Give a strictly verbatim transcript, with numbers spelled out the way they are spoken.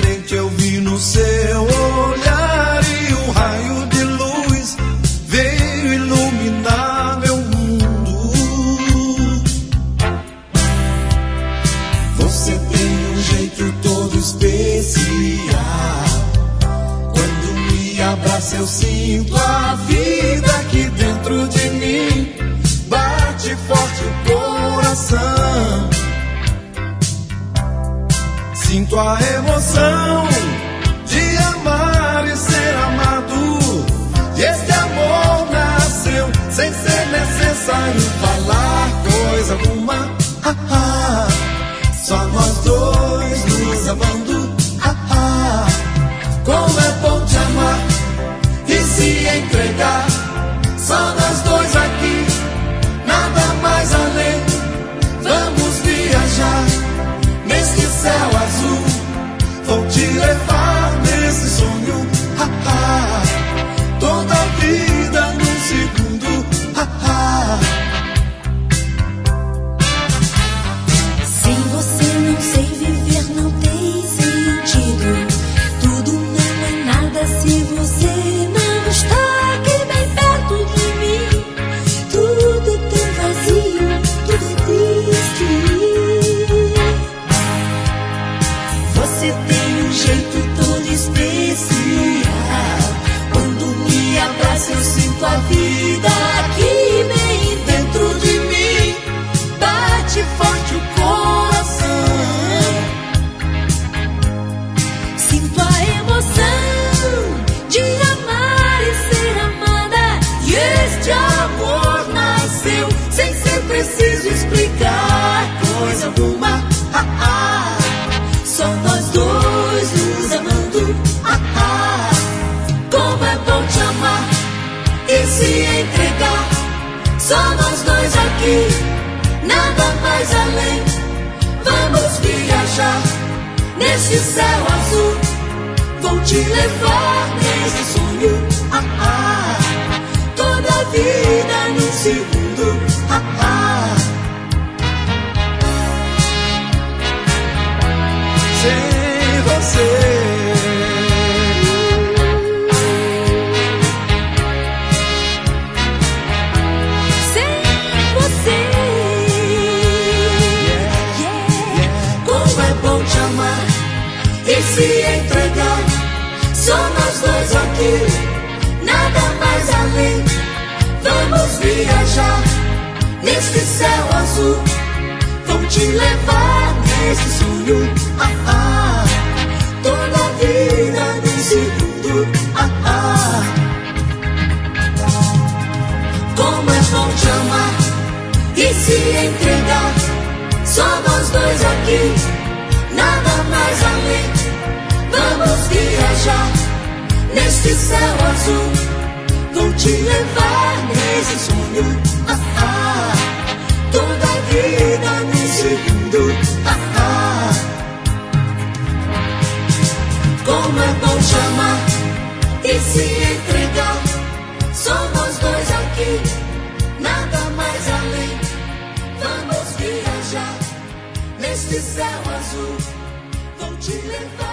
diferente eu vi no seu olhar, e um raio de luz veio iluminar meu mundo. Você tem um jeito todo especial. Quando me abraça eu sinto a vida aqui dentro de mim. Bate forte o coração. Sinto a emoção de amar e ser amado. E este amor nasceu sem ser necessário falar coisa alguma. Ah, ah, só nós dois nos amando. Ah, ah, como é bom te amar e se entregar. Só nós dois aqui, nada mais além. Vamos viajar neste céu azul. Vou te levar nesse sonho. Ah, ah, toda a vida num segundo. Ah, ah. Sem você não sei viver, não tem sentido. Tudo não é nada se você não está aqui bem perto de mim. Tudo é tão vazio, tudo é triste. Você tem um jeito todo especial. Quando me abraça eu sinto a vida aqui bem dentro de mim. Bate forte o coração. Sinto a emoção de amar e ser amada. E este amor nasceu sem ser preciso explicar coisa alguma. Ah, ah, só nós dois nos amando. Ah, ah, como é bom te amar e se entregar. Só nós dois aqui, nada mais além. Vamos viajar neste céu azul. Vou te levar nesse sonho. Ah, ah, toda a vida num segundo. Ah, ah. Sem você, Sem você, como é bom te amar e se entregar. Só nós dois aqui, nada mais além. Vamos viajar neste céu azul. Vou te levar nesse sonho. Ah, ah, toda a vida num segundo. Ah, ah. Como é bom te amar e se entregar. Só nós dois aqui, nada mais além. Vamos viajar neste céu azul. Vou te levar nesse sonho. Ah, ah, toda a vida num segundo. Ah, ah. Como é bom te amar e se entregar. Só nós dois aqui, nada mais além. Vamos viajar neste céu azul. Vou te levar.